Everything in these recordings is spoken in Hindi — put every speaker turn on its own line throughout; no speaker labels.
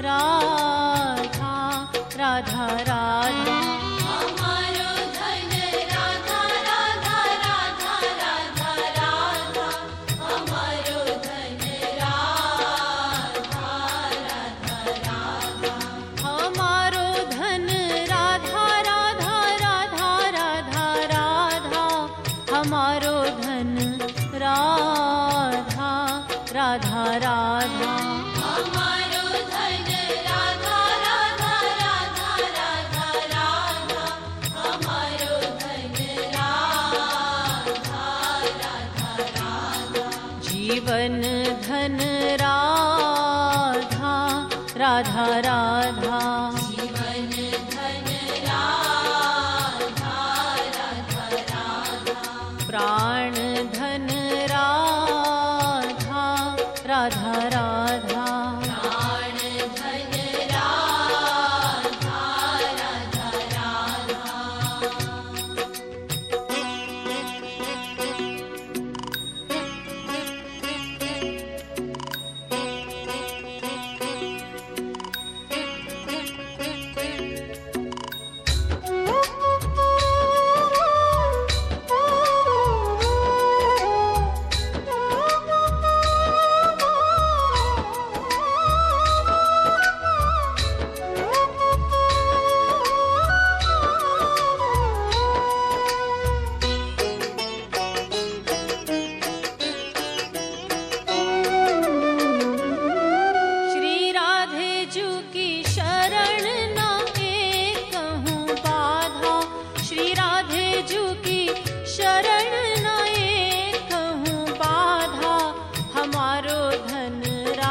राधा राधा राधा।
हमारो धन राधा राधा राधा राधा राधा। हमारो धन राधा राधा राधा।
हमारो धन राधा राधा राधा राधा राधा। हमारो धन राधा राधा राधा।
हमारो धन राधा राधा राधा राधा राधा। हमारो धन राधा राधा राधा।
जीवन धन राधा राधा राधा।
जीवन धन राधा राधा राधा।
प्राण धन राधा राधा राधा।
प्राण धन राधा राधा राधा।
श्री राधे जू की शरण न एक कहूँ बाधा। श्री राधे जू की शरण न एक कहूँ बाधा। हमारो धन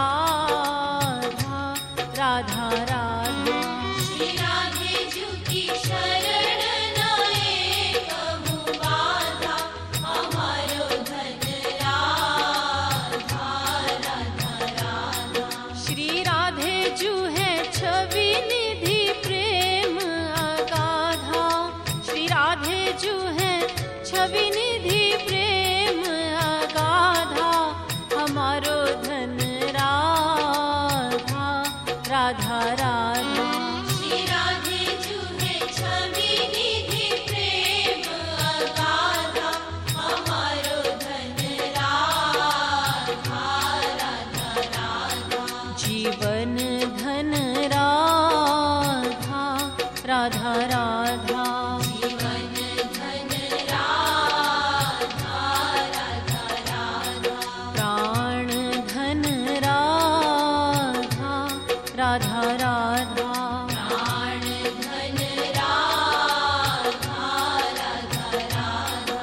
राधा राधा राधा।
श्री राधे जू की शरण न एक कहूँ बाधा। हमारो धन राधा राधा राधा।
श्री राधे जू है छवि निधि प्रेम अगाधा। श्री राधे जू है छवि निधि प्रेम अगाधा। हमारो धन राधा राधा राधा।
श्री राधे जू है छवि निधि प्रेम अगाधा। हमारो धन राधा राधा राधा।
जीवन धन राधा राधा राधा।
जीवन धन राधा राधा राधा।
प्राण धन राधा राधा राधा।
प्राण धन राधा राधा राधा।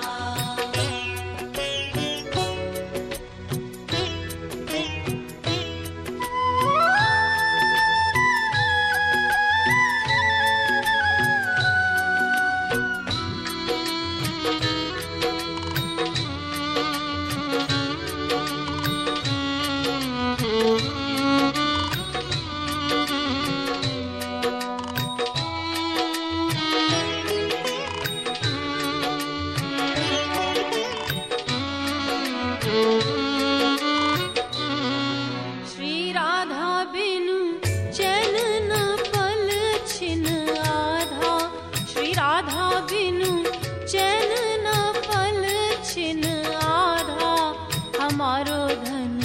श्री राधा बिनु चैन न पल छिन आधा। श्री राधा बिनु चैन न पल छिन आधा। हमारो धन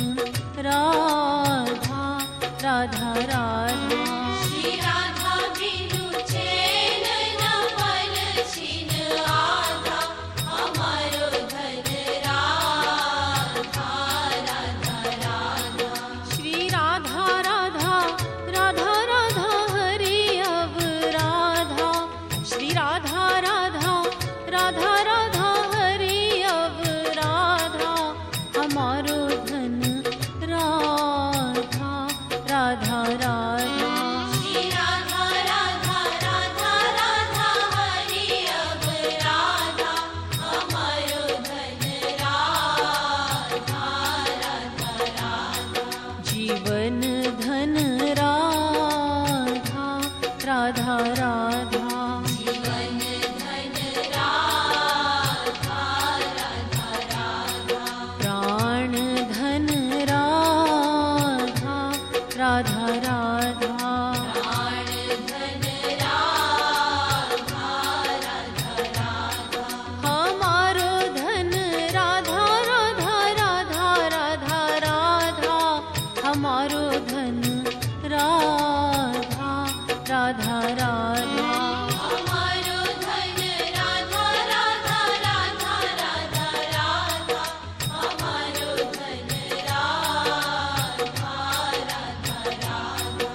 राधा राधा राधा।
श्री राधा बिनु चैन न पल छिन आधा। हमारो धन राधा राधा राधा।
श्री राधा राधा राधा राधा हरि अब राधा। श्री राधा राधा राधा राधा हरि अब राधा। हमारो धन राधा राधा राधा।
श्री राधा राधा राधा राधा हरि अब राधा। हमारो धन राधा राधा राधा।
जीवन धन राधा राधा राधा।
जीवन धन राधा राधा राधा।
प्राण धन राधा राधा राधा। राधा राधा।
हमारो धन राधा राधा राधा राधा राधा, हमारो धन राधा राधा राधा।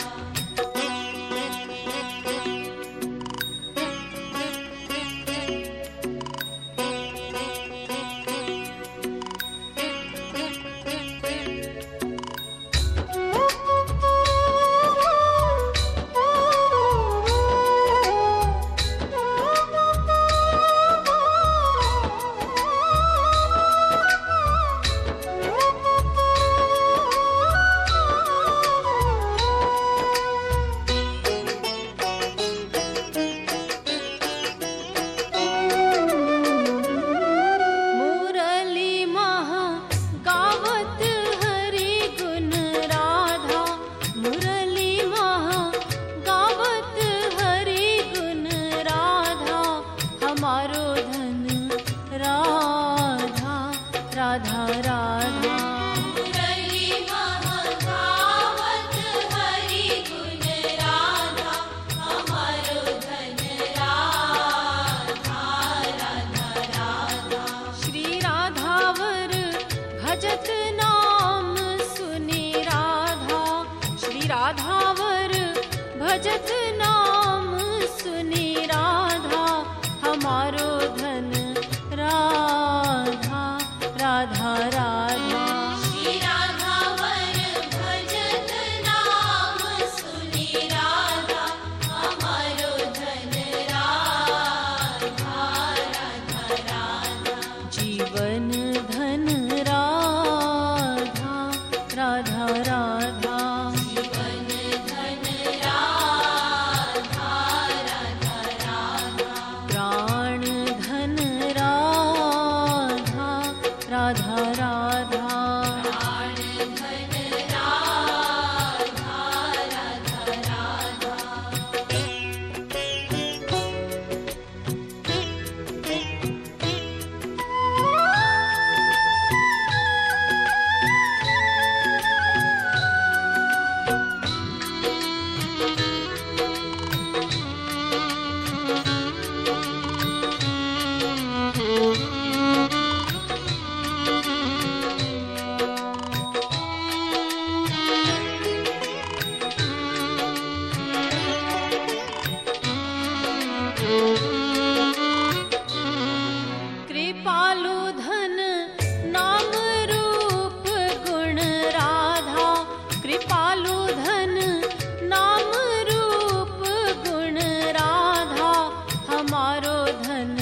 मुरली महा गावत हरि गुण राधा, मुरली महा गावत हरि गुण राधा, हमारो धन राधा राधा राधा।
मुरली महागावत हरि गुण राधा, हमारो धन राधा राधा राधा।
श्री राधावर भजत नाम सुनी राधा, श्री राधावर भजत नाम सुनी राधा, हमारो धन राधा राधा राधा।
श्री राधावर भजत नाम सुनी राधा, हमारो धन राधा राधा राधा।
जीवन धन राधा राधा राधा।
जीवन धन राधा राधा राधा।
प्राण धन राधा राधा राधा।
प्राण धन राधा राधा राधा।
कृपालु धन नाम रूप गुण राधा, कृपालु धन नाम रूप गुण राधा, हमारो धन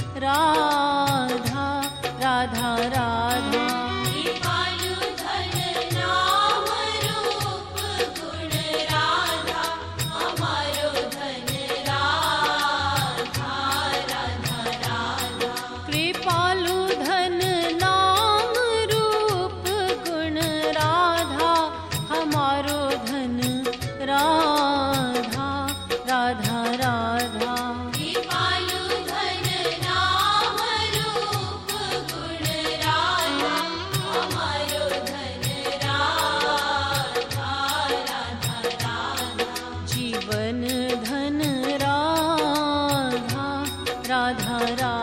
राधा राधा राधा।
कृपालु धन नाम रूप गुण राधा, हमारो धन राधा राधा राधा।
कृपालु धन नाम रूप गुण राधा, हमारो धन राधा राधा राधा।
कृपालु धन नाम रूप गुण राधा, हमारो धन राधा राधा राधा।
जीवन धन राधा राधा राधा।